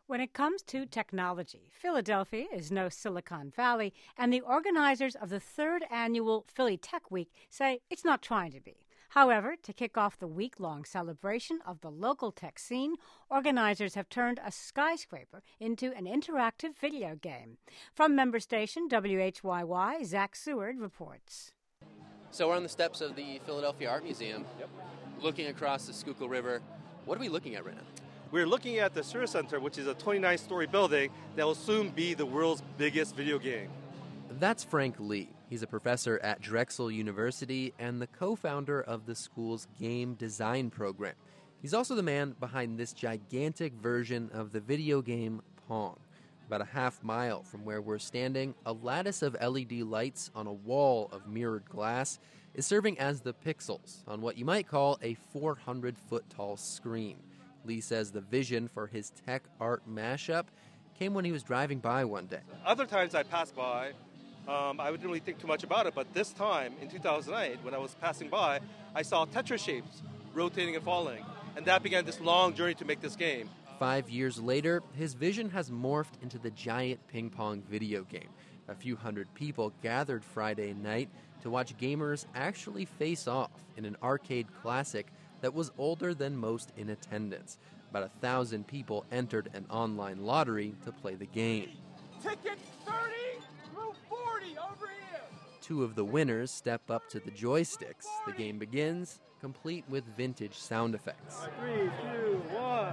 When it comes to technology, Philadelphia is no Silicon Valley, and the organizers of the third annual Philly Tech Week say it's not trying to be. However, to kick off the week-long celebration of the local tech scene, organizers have turned a skyscraper into an interactive video game. From member station WHYY, Zach Seward reports. So we're on the steps of the Philadelphia Art Museum, looking across the Schuylkill River. What are we looking at right now? We're looking at the Sure Center, which is a 29-story building that will soon be the world's biggest video game. That's Frank Lee. He's a professor at Drexel University and the co-founder of the school's game design program. He's also the man behind this gigantic version of the video game Pong. About a half mile from where we're standing, a lattice of LED lights on a wall of mirrored glass is serving as the pixels on what you might call a 400-foot-tall screen. Lee says the vision for his tech art mashup came when he was driving by one day. Other times I passed by, I didn't really think too much about it, but this time, in 2008, when I was passing by, I saw Tetris shapes rotating and falling, and that began this long journey to make this game. 5 years later, his vision has morphed into the giant ping pong video game. A few hundred people gathered Friday night to watch gamers actually face off in an arcade classic that was older than most in attendance. About 1,000 people entered an online lottery to play the game. Ticket 30 through 40 over here. Two of the winners step up to the joysticks. The game begins, complete with vintage sound effects. 3, 2, 1.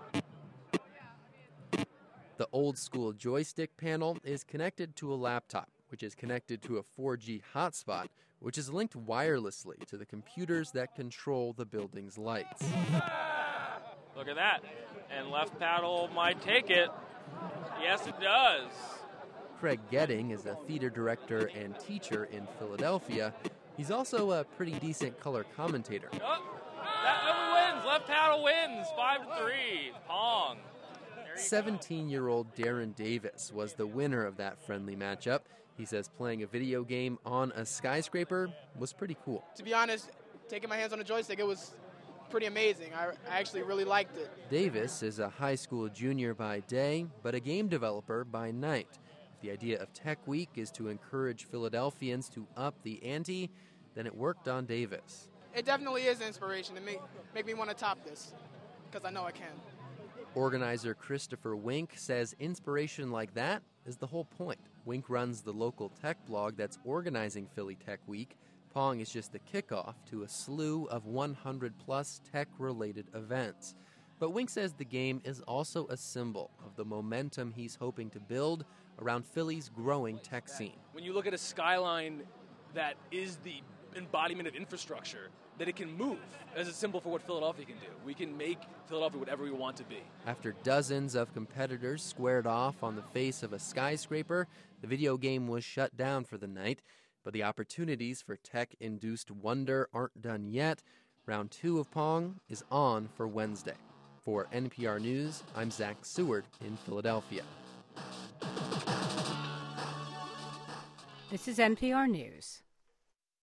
The old-school joystick panel is connected to a laptop, which is connected to a 4G hotspot, which is linked wirelessly to the computers that control the building's lights. Look at that. And left paddle might take it. Yes, it does. Craig Getting is a theater director and teacher in Philadelphia. He's also a pretty decent color commentator. Oh, that wins. Left paddle wins. 5-3. Pong. 17-year-old Darren Davis was the winner of that friendly matchup. He says playing a video game on a skyscraper was pretty cool. To be honest, taking my hands on a joystick, it was pretty amazing. I actually really liked it. Davis is a high school junior by day, but a game developer by night. If the idea of Tech Week is to encourage Philadelphians to up the ante, then it worked on Davis. It definitely is an inspiration to make me want to top this, because I know I can. Organizer Christopher Wink says inspiration like that is the whole point. Wink runs the local tech blog that's organizing Philly Tech Week. Pong is just the kickoff to a slew of 100-plus tech-related events. But Wink says the game is also a symbol of the momentum he's hoping to build around Philly's growing tech scene. When you look at a skyline that is the embodiment of infrastructure, that it can move as a symbol for what Philadelphia can do. We can make Philadelphia whatever we want to be. After dozens of competitors squared off on the face of a skyscraper, the video game was shut down for the night. But the opportunities for tech-induced wonder aren't done yet. Round 2 of Pong is on for Wednesday. For NPR News, I'm Zach Seward in Philadelphia. This is NPR News.